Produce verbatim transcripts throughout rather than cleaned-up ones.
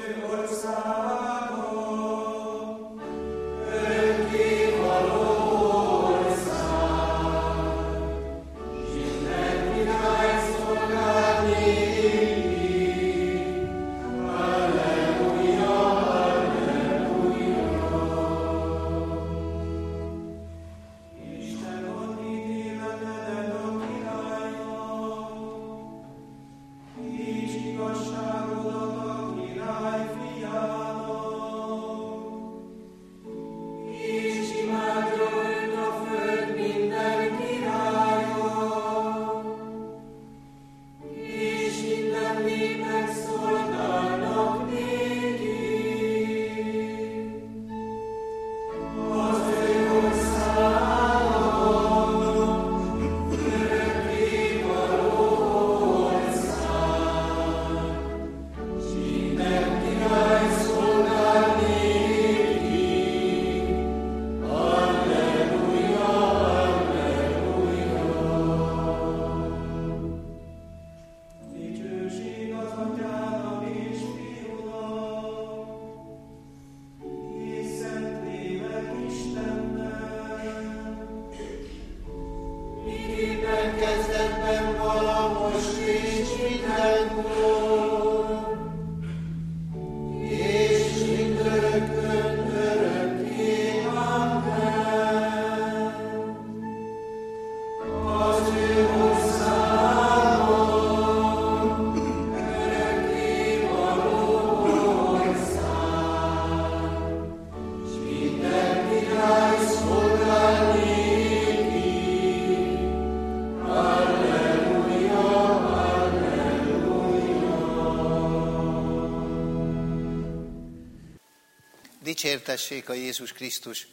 Dicsértessék a Jézus Krisztus!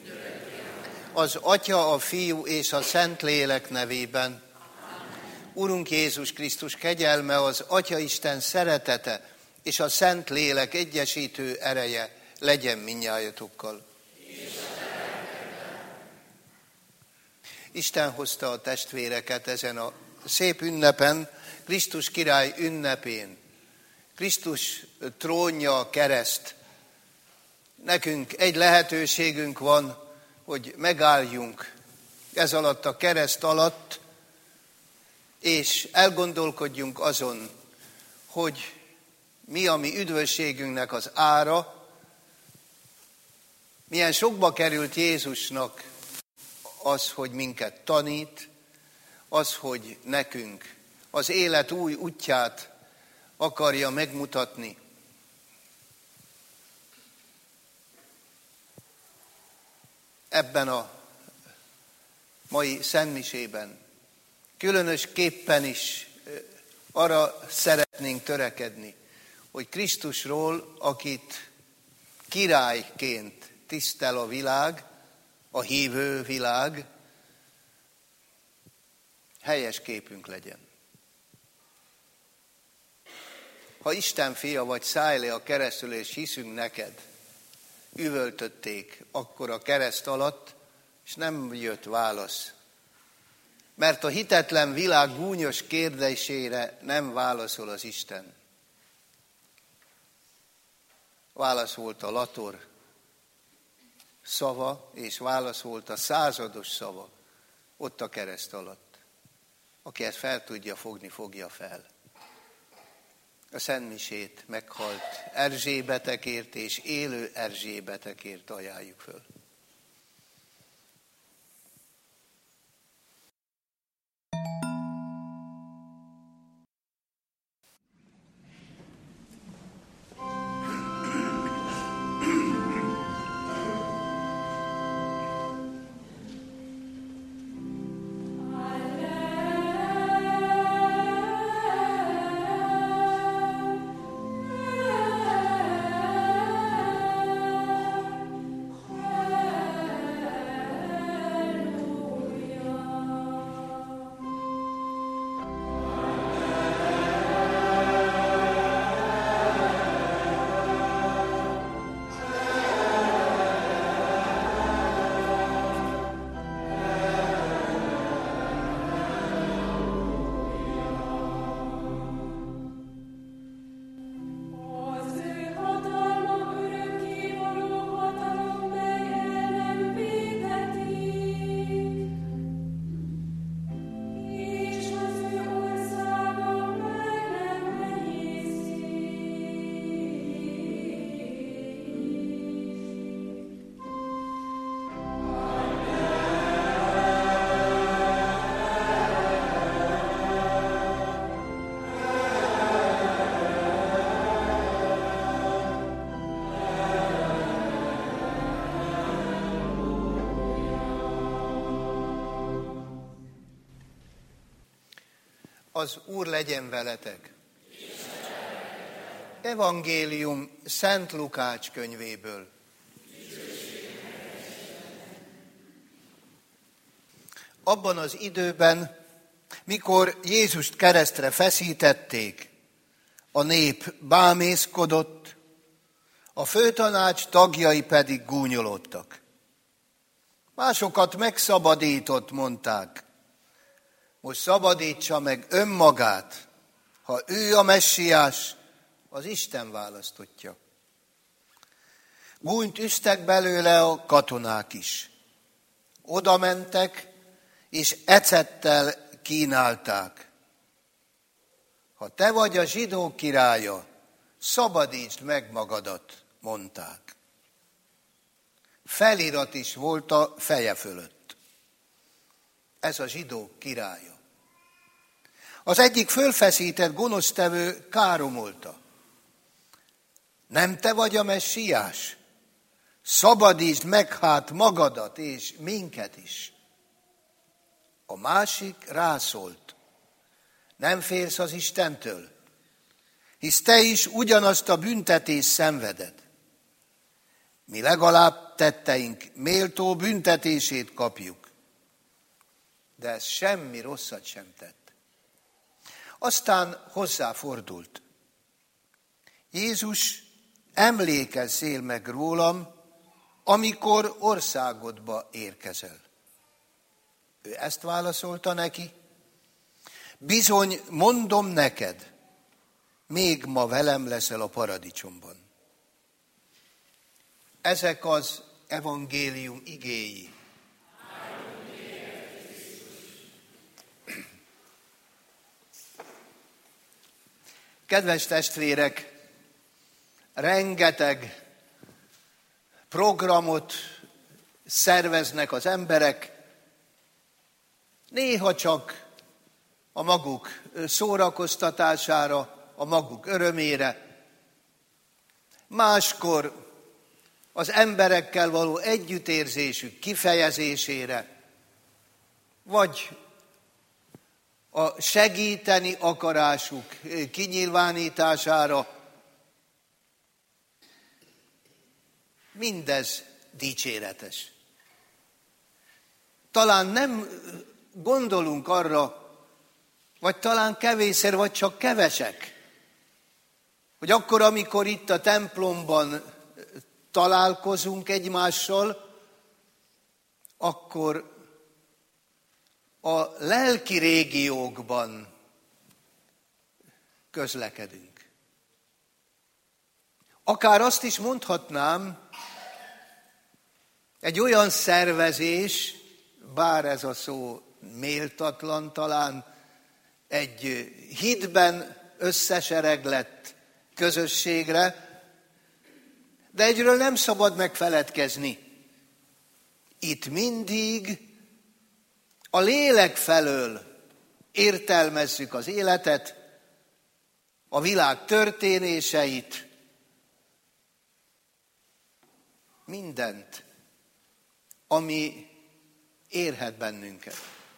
Az Atya, a Fiú és a Szentlélek nevében. Urunk Jézus Krisztus kegyelme, az Atya Isten szeretete és a Szentlélek egyesítő ereje legyen mindnyájatokkal. Isten hozta a testvéreket ezen a szép ünnepen, Krisztus király ünnepén. Krisztus trónja a kereszt. Nekünk egy lehetőségünk van, hogy megálljunk ez alatt a kereszt alatt, és elgondolkodjunk azon, hogy mi a mi üdvösségünknek az ára, milyen sokba került Jézusnak az, hogy minket tanít, az, hogy nekünk az élet új útját akarja megmutatni. Ebben a mai szentmisében különösképpen is arra szeretnénk törekedni, hogy Krisztusról, akit királyként tisztel a világ, a hívő világ, helyes képünk legyen. Ha Isten fia vagy, szállj le a keresztül, és hiszünk neked, üvöltötték akkor a kereszt alatt, és nem jött válasz. Mert a hitetlen világ gúnyos kérdésére nem válaszol az Isten. Válasz volt a lator szava, és válasz volt a százados szava ott a kereszt alatt. Aki ezt fel tudja fogni, fogja fel. A szentmisét meghalt Erzsébetekért és élő Erzsébetekért ajánljuk föl. Yeah. Az Úr legyen veletek. Evangélium Szent Lukács könyvéből. Abban az időben, mikor Jézust keresztre feszítették, a nép bámészkodott, a főtanács tagjai pedig gúnyolódtak. Másokat megszabadított, mondták. Most szabadítsa meg önmagát, ha ő a messiás, az Isten választottja. Gúnyt üztek belőle a katonák is. Oda mentek, és ecettel kínálták. Ha te vagy a zsidók királya, szabadítsd meg magadat, mondták. Felirat is volt a feje fölött. Ez a zsidók királya. Az egyik fölfeszített gonosztevő káromolta. Nem te vagy a messiás? Szabadítsd meg hát magadat és minket is. A másik rászólt. Nem félsz az Istentől, hisz te is ugyanazt a büntetést szenveded. Mi legalább tetteink méltó büntetését kapjuk. De ez semmi rosszat sem tett. Aztán hozzáfordult. Jézus, emlékezzél meg rólam, amikor országodba érkezel. Ő ezt válaszolta neki. Bizony, mondom neked, még ma velem leszel a paradicsomban. Ezek az evangélium igéi. Kedves testvérek, rengeteg programot szerveznek az emberek, néha csak a maguk szórakoztatására, a maguk örömére, máskor az emberekkel való együttérzésük kifejezésére, vagy a segíteni akarásuk kinyilvánítására. Mindez dicséretes. Talán nem gondolunk arra, vagy talán kevésszer, vagy csak kevesek, hogy akkor, amikor itt a templomban találkozunk egymással, akkor a lelki régiókban közlekedünk. Akár azt is mondhatnám, egy olyan szervezés, bár ez a szó méltatlan talán, egy hitben összesereglett közösségre, de egyről nem szabad megfeledkezni. Itt mindig a lélek felől értelmezzük az életet, a világ történéseit, mindent, ami érhet bennünket.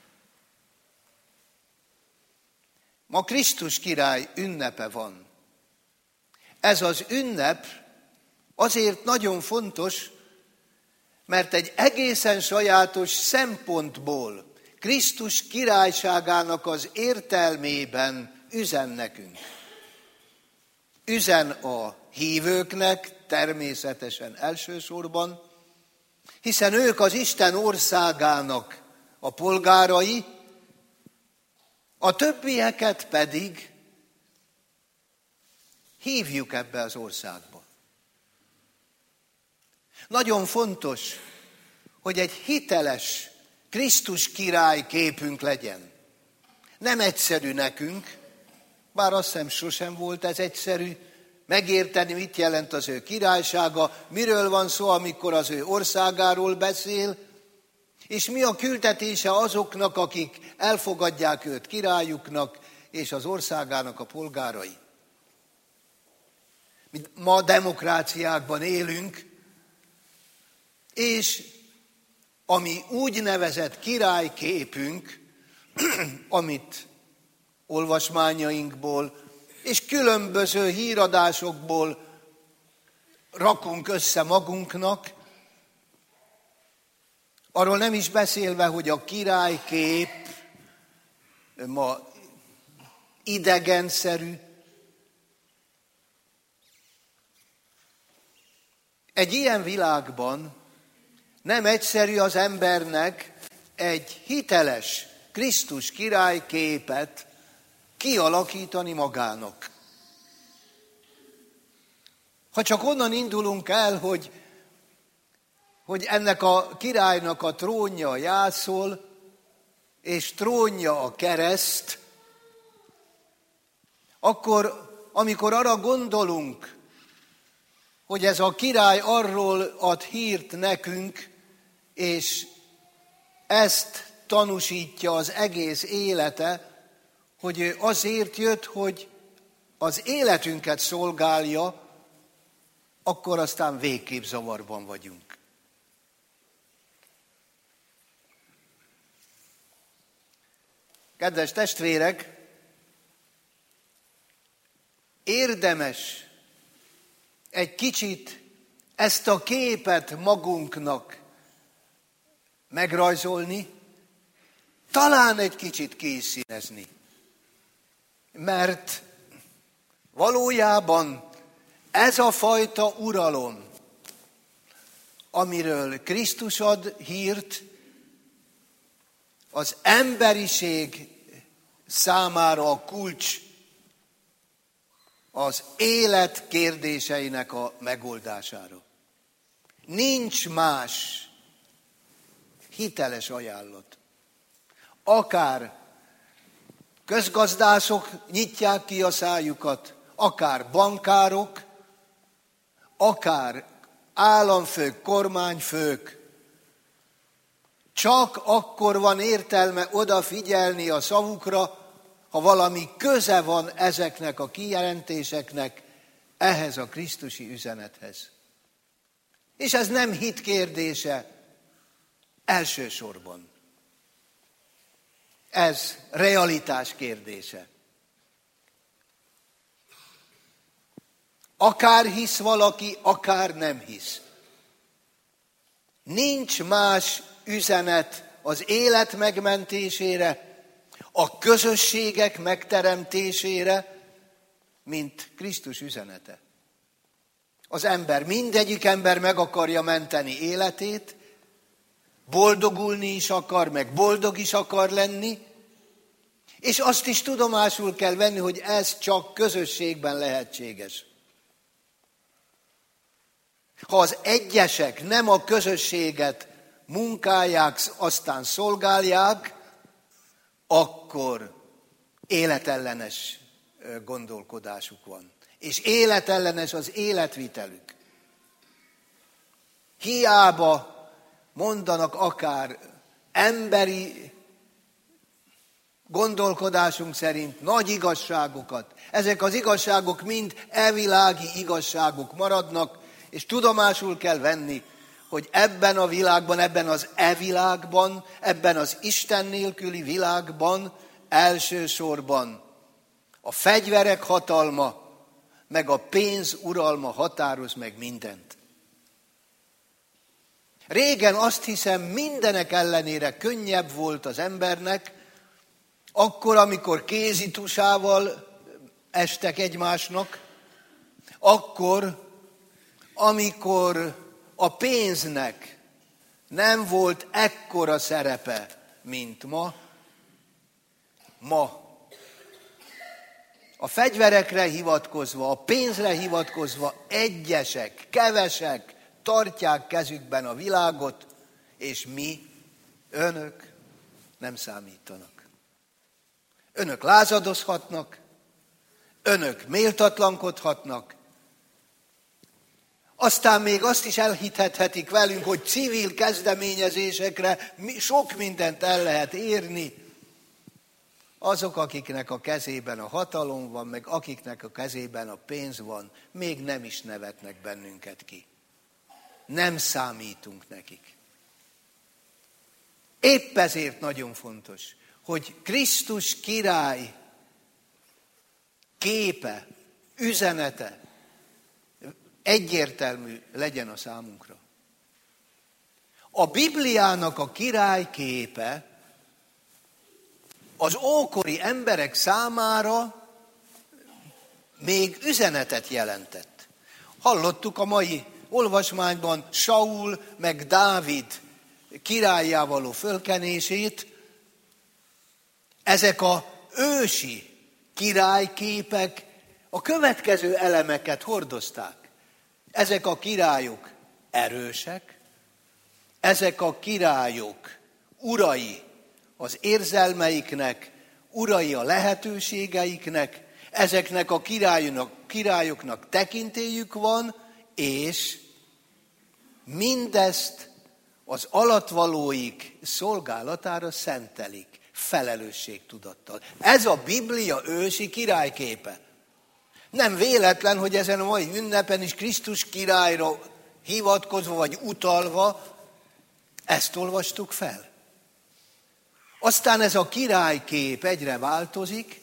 Ma Krisztus király ünnepe van. Ez az ünnep azért nagyon fontos, mert egy egészen sajátos szempontból Krisztus királyságának az értelmében üzen nekünk. Üzen a hívőknek, természetesen elsősorban, hiszen ők az Isten országának a polgárai, a többieket pedig hívjuk ebbe az országba. Nagyon fontos, hogy egy hiteles Krisztus király képünk legyen. Nem egyszerű nekünk, bár azt hiszem sosem volt ez egyszerű, megérteni, mit jelent az ő királysága, miről van szó, amikor az ő országáról beszél, és mi a küldetése azoknak, akik elfogadják őt királyuknak és az országának a polgárai. Ma demokráciákban élünk, és a mi úgynevezett királyképünk, amit olvasmányainkból, és különböző híradásokból rakunk össze magunknak, arról nem is beszélve, hogy a királykép ma idegenszerű. Egy ilyen világban nem egyszerű az embernek egy hiteles Krisztus királyképet kialakítani magának. Ha csak onnan indulunk el, hogy, hogy ennek a királynak a trónja jászol, és trónja a kereszt, akkor, amikor arra gondolunk, hogy ez a király arról ad hírt nekünk, és ezt tanúsítja az egész élete, hogy ő azért jött, hogy az életünket szolgálja, akkor aztán végképp zavarban vagyunk. Kedves testvérek, érdemes egy kicsit ezt a képet magunknak megrajzolni, talán egy kicsit készínezni. Mert valójában ez a fajta uralom, amiről Krisztus ad hírt, az emberiség számára a kulcs az élet kérdéseinek a megoldására. Nincs más hiteles ajánlat. Akár közgazdászok nyitják ki a szájukat, akár bankárok, akár államfők, kormányfők, csak akkor van értelme odafigyelni a szavukra, ha valami köze van ezeknek a kijelentéseknek ehhez a krisztusi üzenethez. És ez nem hit kérdése elsősorban. Ez realitás kérdése. Akár hisz valaki, akár nem hisz. Nincs más üzenet az élet megmentésére, a közösségek megteremtésére, mint Krisztus üzenete. Az ember, mindegyik ember meg akarja menteni életét, boldogulni is akar, meg boldog is akar lenni, és azt is tudomásul kell venni, hogy ez csak közösségben lehetséges. Ha az egyesek nem a közösséget munkálják, aztán szolgálják, akkor életellenes gondolkodásuk van. És életellenes az életvitelük. Hiába mondanak akár emberi gondolkodásunk szerint nagy igazságokat. Ezek az igazságok mind elvilági igazságok maradnak, és tudomásul kell venni, hogy ebben a világban, ebben az e-világban, ebben az Isten nélküli világban elsősorban a fegyverek hatalma, meg a pénz uralma határoz meg mindent. Régen azt hiszem mindenek ellenére könnyebb volt az embernek, akkor, amikor kézitusával estek egymásnak, akkor, amikor a pénznek nem volt ekkora szerepe, mint ma. Ma a fegyverekre hivatkozva, a pénzre hivatkozva egyesek, kevesek tartják kezükben a világot, és mi, önök nem számítanak. Önök lázadozhatnak, önök méltatlankodhatnak, aztán még azt is elhithethetik velünk, hogy civil kezdeményezésekre sok mindent el lehet érni. Azok, akiknek a kezében a hatalom van, meg akiknek a kezében a pénz van, még nem is nevetnek bennünket ki. Nem számítunk nekik. Épp ezért nagyon fontos, hogy Krisztus király képe, üzenete egyértelmű legyen a számunkra. A Bibliának a király képe az ókori emberek számára még üzenetet jelentett. Hallottuk a mai olvasmányban Saul meg Dávid királlyá való fölkenését. Ezek a ősi királyképek a következő elemeket hordozták. Ezek a királyok erősek, ezek a királyok urai az érzelmeiknek, urai a lehetőségeiknek, ezeknek a királyoknak, királyoknak tekintélyük van, és mindezt az alattvalóik szolgálatára szentelik, felelősségtudattal. Ez a Biblia ősi királyképe. Nem véletlen, hogy ezen a mai ünnepen is Krisztus királyra hivatkozva vagy utalva ezt olvastuk fel. Aztán ez a királykép egyre változik.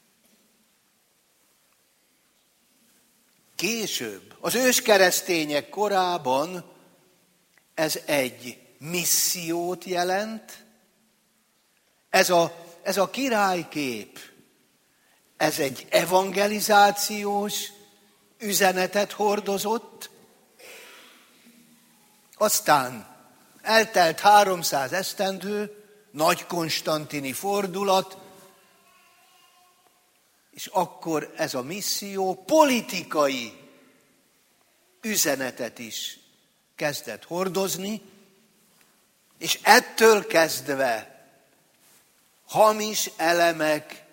Később, az őskeresztények korában ez egy missziót jelent. Ez a, ez a királykép, ez egy evangelizációs üzenetet hordozott. Aztán eltelt háromszáz esztendő, nagy konstantini fordulat, és akkor ez a misszió politikai üzenetet is kezdett hordozni, és ettől kezdve hamis elemek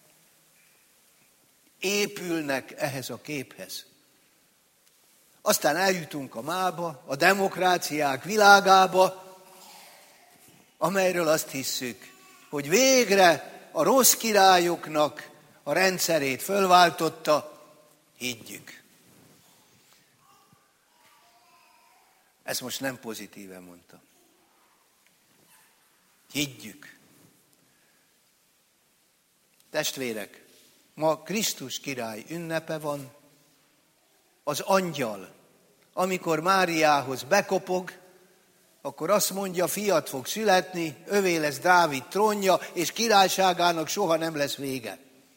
épülnek ehhez a képhez. Aztán eljutunk a mába, a demokráciák világába, amelyről azt hisszük, hogy végre a rossz királyoknak a rendszerét fölváltotta, higgyük. Ezt most nem pozitíven mondtam. Higgyük. Testvérek, ma Krisztus király ünnepe van, az angyal, amikor Máriához bekopog, akkor azt mondja, fiat fog születni, övé lesz Dávid trónja, és királyságának soha nem lesz vége.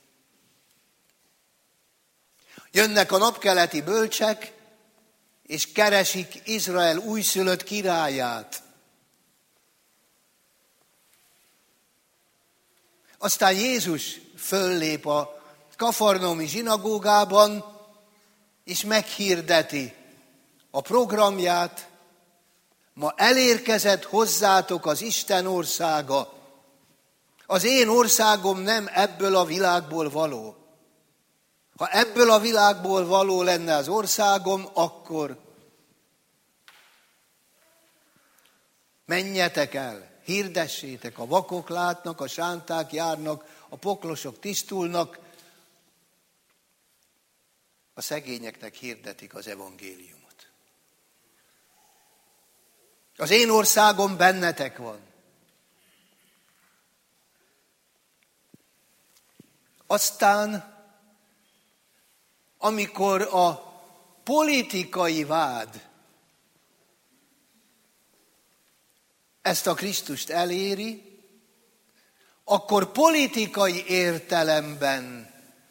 Jönnek a napkeleti bölcsek, és keresik Izrael újszülött királyát. Aztán Jézus föllép a kafarnaumi zsinagógában, és meghirdeti a programját. Ma elérkezett hozzátok az Isten országa. Az én országom nem ebből a világból való. Ha ebből a világból való lenne az országom, akkor menjetek el, hirdessétek, a vakok látnak, a sánták járnak, a poklosok tisztulnak, a szegényeknek hirdetik az evangéliumot. Az én országom bennetek van. Aztán, amikor a politikai vád ezt a Krisztust eléri, akkor politikai értelemben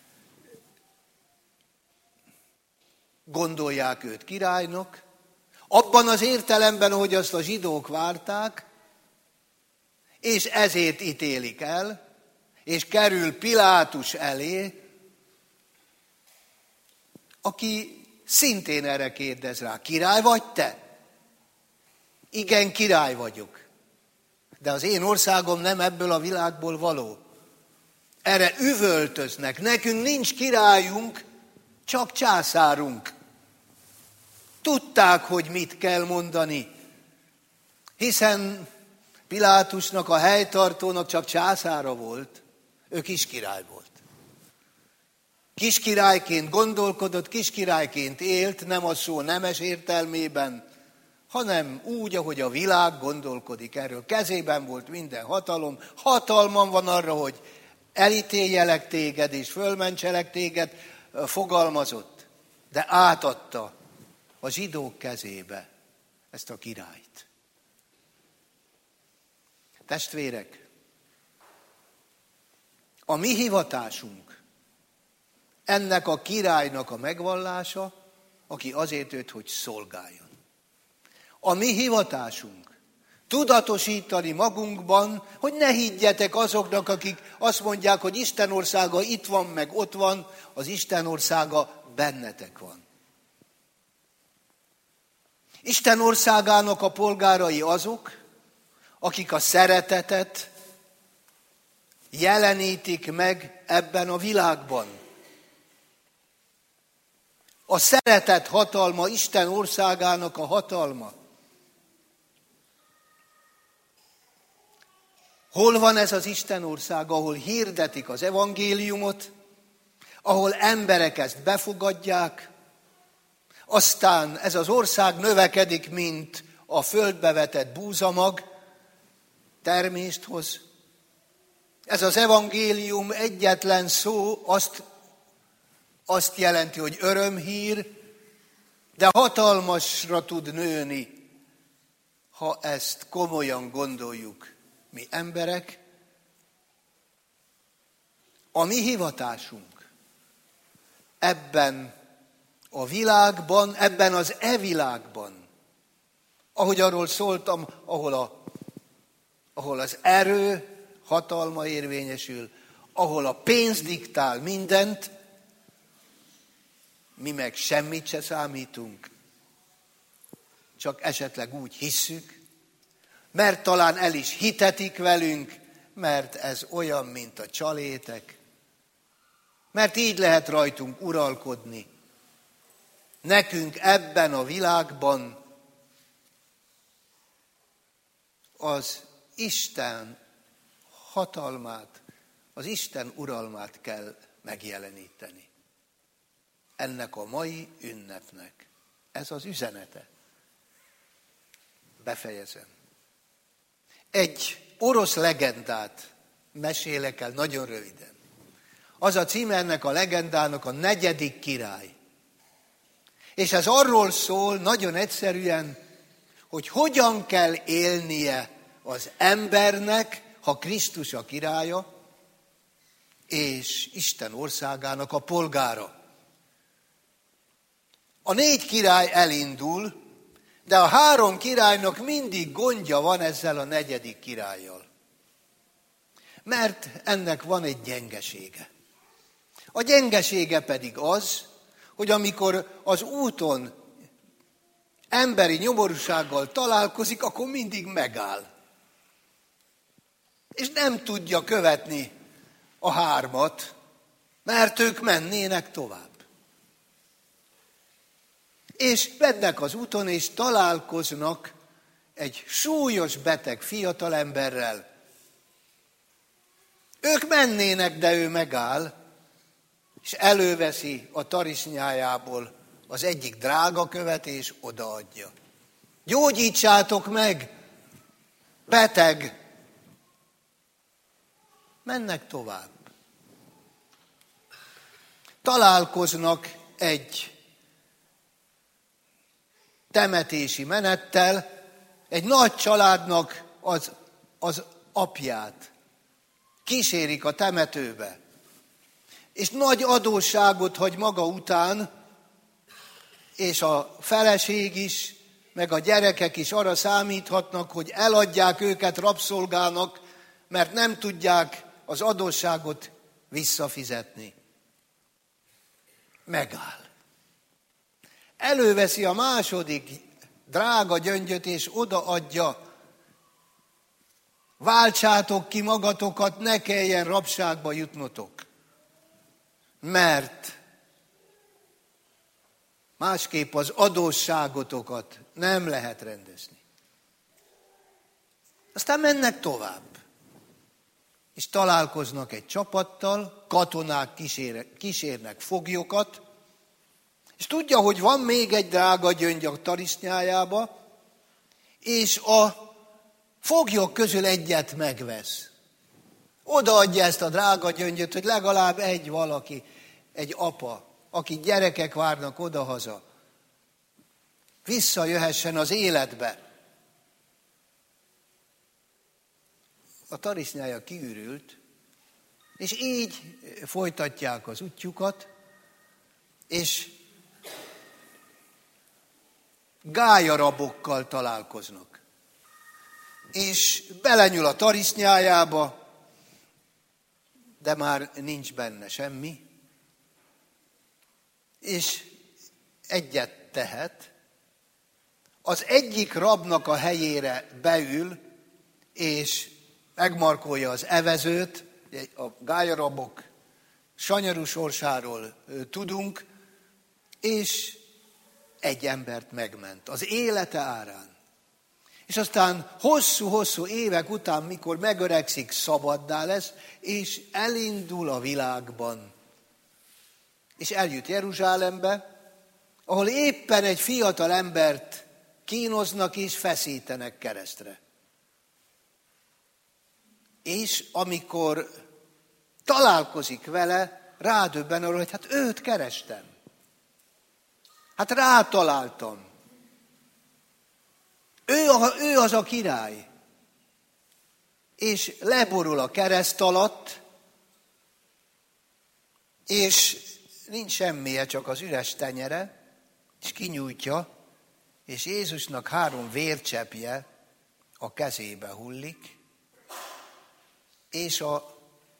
gondolják őt királynak, abban az értelemben, hogy azt a zsidók várták, és ezért ítélik el, és kerül Pilátus elé, aki szintén erre kérdez rá, király vagy te? Igen, király vagyok. De az én országom nem ebből a világból való. Erre üvöltöznek. Nekünk nincs királyunk, csak császárunk. Tudták, hogy mit kell mondani, hiszen Pilátusnak, a helytartónak csak császára volt, ő kiskirály volt. Kiskirályként gondolkodott, kiskirályként élt, nem a szó nemes értelmében, hanem úgy, ahogy a világ gondolkodik erről. Kezében volt minden hatalom, hatalmam van arra, hogy elítéljelek téged és fölmentselek téged fogalmazott, de átadta a zsidók kezébe ezt a királyt. Testvérek, a mi hivatásunk ennek a királynak a megvallása, aki azért jött, hogy szolgáljon. A mi hivatásunk tudatosítani magunkban, hogy ne higgyetek azoknak, akik azt mondják, hogy Isten országa itt van, meg ott van, az Isten országa bennetek van. Isten országának a polgárai azok, akik a szeretetet jelenítik meg ebben a világban. A szeretet hatalma, Isten országának a hatalma. Hol van ez az Isten ország, ahol hirdetik az evangéliumot, ahol emberek ezt befogadják, aztán ez az ország növekedik, mint a földbe vetett búzamag, termést hoz. Ez az evangélium egyetlen szó azt, azt jelenti, hogy örömhír, de hatalmasra tud nőni, ha ezt komolyan gondoljuk mi emberek. A mi hivatásunk ebben a világban, ebben az e-világban, ahogy arról szóltam, ahol, a, ahol az erő, hatalma érvényesül, ahol a pénz diktál mindent, mi meg semmit se számítunk, csak esetleg úgy hisszük, mert talán el is hitetik velünk, mert ez olyan, mint a csalétek, mert így lehet rajtunk uralkodni. Nekünk ebben a világban az Isten hatalmát, az Isten uralmát kell megjeleníteni. Ennek a mai ünnepnek ez az üzenete. Befejezem. Egy orosz legendát mesélek el nagyon röviden. Az a címe ennek a legendának a negyedik király. És ez arról szól nagyon egyszerűen, hogy hogyan kell élnie az embernek, ha Krisztus a királya, és Isten országának a polgára. A négy király elindul, de a három királynak mindig gondja van ezzel a negyedik királlyal. Mert ennek van egy gyengesége. A gyengesége pedig az, hogy amikor az úton emberi nyomorúsággal találkozik, akkor mindig megáll. És nem tudja követni a hármat, mert ők mennének tovább. És mennek az úton, és találkoznak egy súlyos beteg fiatalemberrel. Ők mennének, de ő megáll, és előveszi a tarisnyájából az egyik drágakövet, és odaadja. Gyógyítsátok meg, beteg! Mennek tovább. Találkoznak egy temetési menettel, egy nagy családnak az, az apját kísérik a temetőbe, és nagy adósságot hagy maga után, és a feleség is, meg a gyerekek is arra számíthatnak, hogy eladják őket rabszolgának, mert nem tudják az adósságot visszafizetni. Megáll. Előveszi a második drága gyöngyöt, és odaadja. Váltsátok ki magatokat, ne kelljen rabságba jutnotok. Mert másképp az adósságotokat nem lehet rendezni. Aztán mennek tovább. És találkoznak egy csapattal, katonák kísér, kísérnek foglyokat, és tudja, hogy van még egy drága gyöngy a tarisznyájába, és a foglyok közül egyet megvesz. Odaadja ezt a drága gyöngyöt, hogy legalább egy valaki, egy apa, akik gyerekek várnak odahaza, visszajöhessen az életbe. A tarisznyája kiürült, és így folytatják az útjukat, és gályarabokkal találkoznak. És belenyúl a tarisznyájába, de már nincs benne semmi, és egyet tehet, az egyik rabnak a helyére beül, és megmarkolja az evezőt, a gályarabok sanyarú sorsáról tudunk, és egy embert megment az élete árán. És aztán hosszú-hosszú évek után, mikor megöregszik, szabaddá lesz, és elindul a világban. És eljut Jeruzsálembe, ahol éppen egy fiatal embert kínoznak és feszítenek keresztre. És amikor találkozik vele, rádöbben arra, hogy hát őt kerestem. Hát rátaláltam. Ő, a, ő az a király. És leborul a kereszt alatt, és nincs semmije, csak az üres tenyere, és kinyújtja, és Jézusnak három vércseppje a kezébe hullik, és a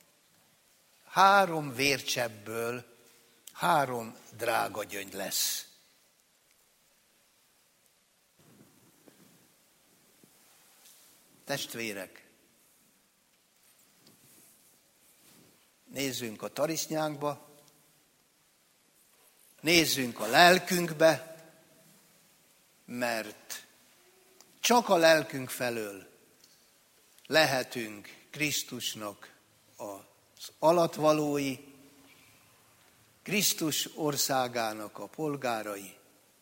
három vércseppből három drága gyöngy lesz. Testvérek, nézzünk a tarisznyánkba, nézzünk a lelkünkbe, mert csak a lelkünk felől lehetünk Krisztusnak az alatvalói, Krisztus országának a polgárai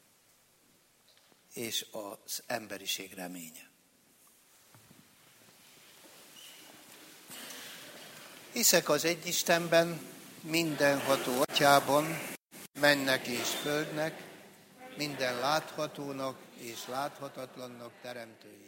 és az emberiség reménye. Hiszek az egy Istenben, mindenható Atyában, mennek és földnek, minden láthatónak és láthatatlannak teremtőjében.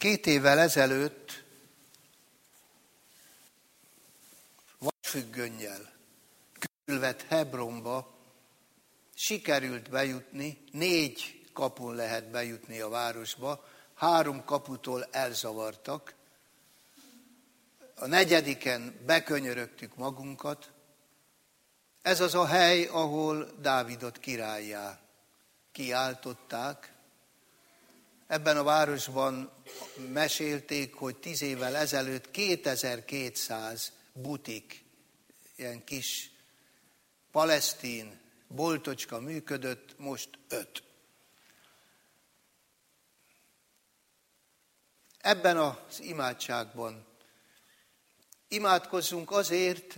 Két évvel ezelőtt vasfüggönnyel körülvett Hebronba sikerült bejutni, négy kapun lehet bejutni a városba, három kaputól elzavartak, a negyediken bekönyörögtük magunkat. Ez az a hely, ahol Dávidot királlyá kiáltották. Ebben a városban mesélték, hogy tíz évvel ezelőtt kétezer-kétszáz butik, ilyen kis palesztin boltocska működött, most öt. Ebben az imádságban imádkozzunk azért,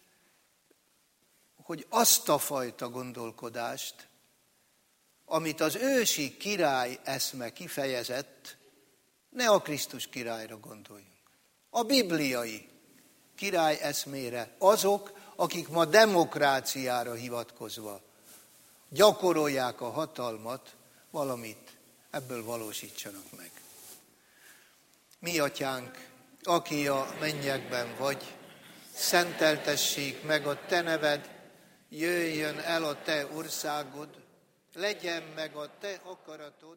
hogy azt a fajta gondolkodást, amit az ősi király eszme kifejezett, ne a Krisztus királyra gondoljunk. A bibliai király eszmére, azok, akik ma demokráciára hivatkozva gyakorolják a hatalmat, valamit ebből valósítsanak meg. Mi atyánk, aki a mennyekben vagy, szenteltessék meg a te neved, jöjjön el a te országod, legyen meg a te akaratod.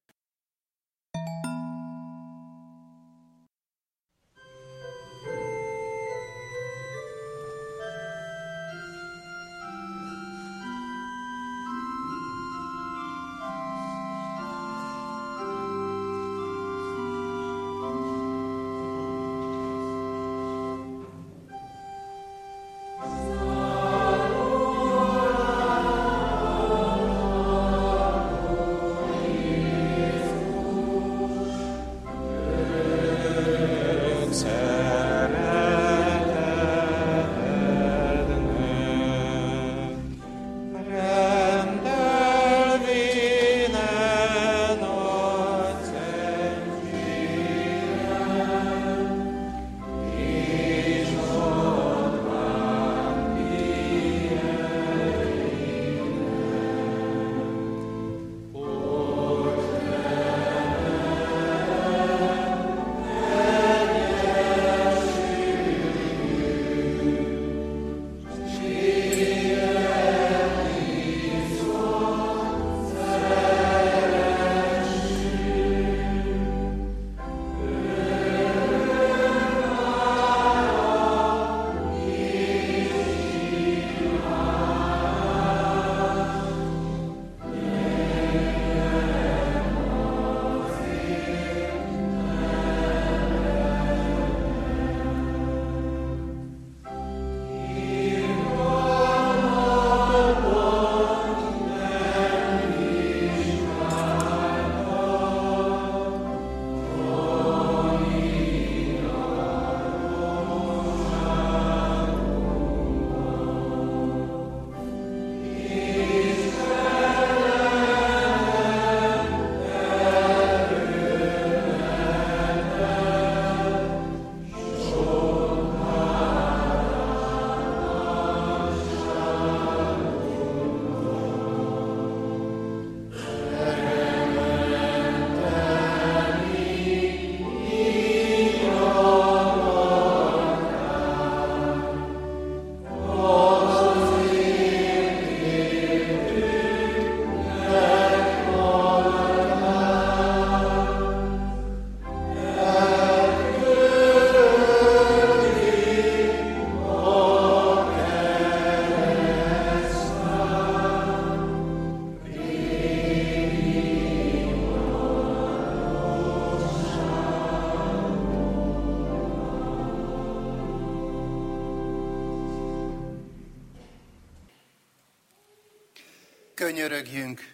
Könyörögjünk.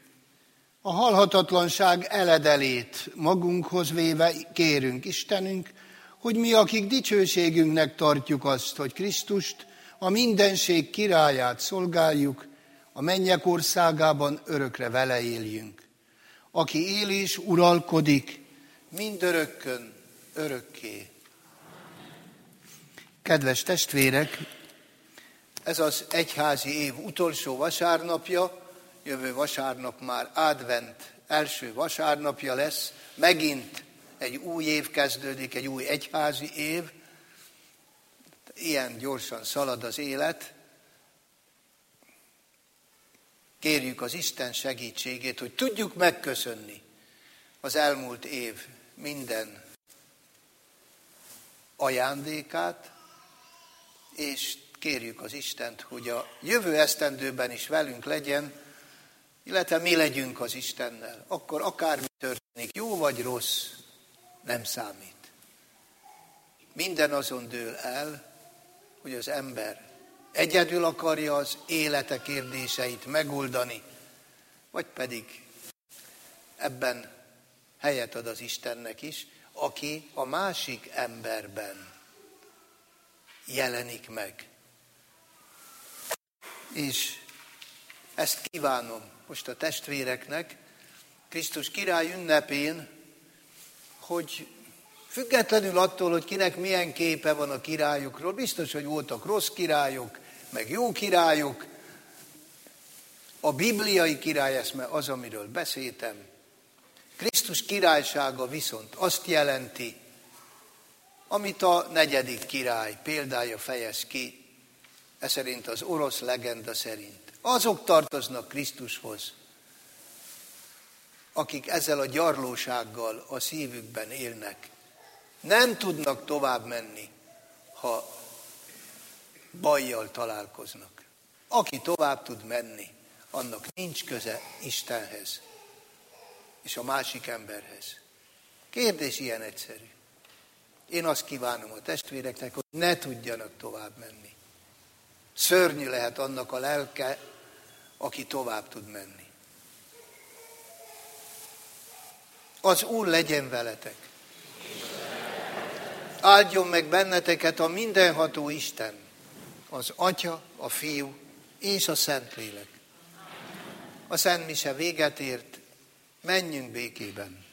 A halhatatlanság eledelét magunkhoz véve kérünk Istenünk, hogy mi, akik dicsőségünknek tartjuk azt, hogy Krisztust, a mindenség királyát szolgáljuk, a mennyek országában örökre vele éljünk. Aki él és uralkodik, mindörökkön, örökké. Kedves testvérek, ez az egyházi év utolsó vasárnapja, jövő vasárnap már advent első vasárnapja lesz, megint egy új év kezdődik, egy új egyházi év. Ilyen gyorsan szalad az élet. Kérjük az Isten segítségét, hogy tudjuk megköszönni az elmúlt év minden ajándékát, és kérjük az Istent, hogy a jövő esztendőben is velünk legyen, illetve mi legyünk az Istennel. Akkor akármi történik, jó vagy rossz, nem számít. Minden azon dől el, hogy az ember egyedül akarja az élete kérdéseit megoldani, vagy pedig ebben helyet ad az Istennek is, aki a másik emberben jelenik meg. És ezt kívánom most a testvéreknek, Krisztus király ünnepén, hogy függetlenül attól, hogy kinek milyen képe van a királyokról, biztos, hogy voltak rossz királyok, meg jó királyok. A bibliai királyeszme az, amiről beszéltem. Krisztus királysága viszont azt jelenti, amit a negyedik király példája fejez ki, ez szerint az orosz legenda szerint. Azok tartoznak Krisztushoz, akik ezzel a gyarlósággal a szívükben élnek. Nem tudnak tovább menni, ha bajjal találkoznak. Aki tovább tud menni, annak nincs köze Istenhez és a másik emberhez. Kérdés ilyen egyszerű. Én azt kívánom a testvéreknek, hogy ne tudjanak tovább menni. Szörnyű lehet annak a lelke, aki tovább tud menni. Az Úr legyen veletek. Áldjon meg benneteket a mindenható Isten, az Atya, a Fiú és a Szentlélek. A Szent Mise véget ért, menjünk békében.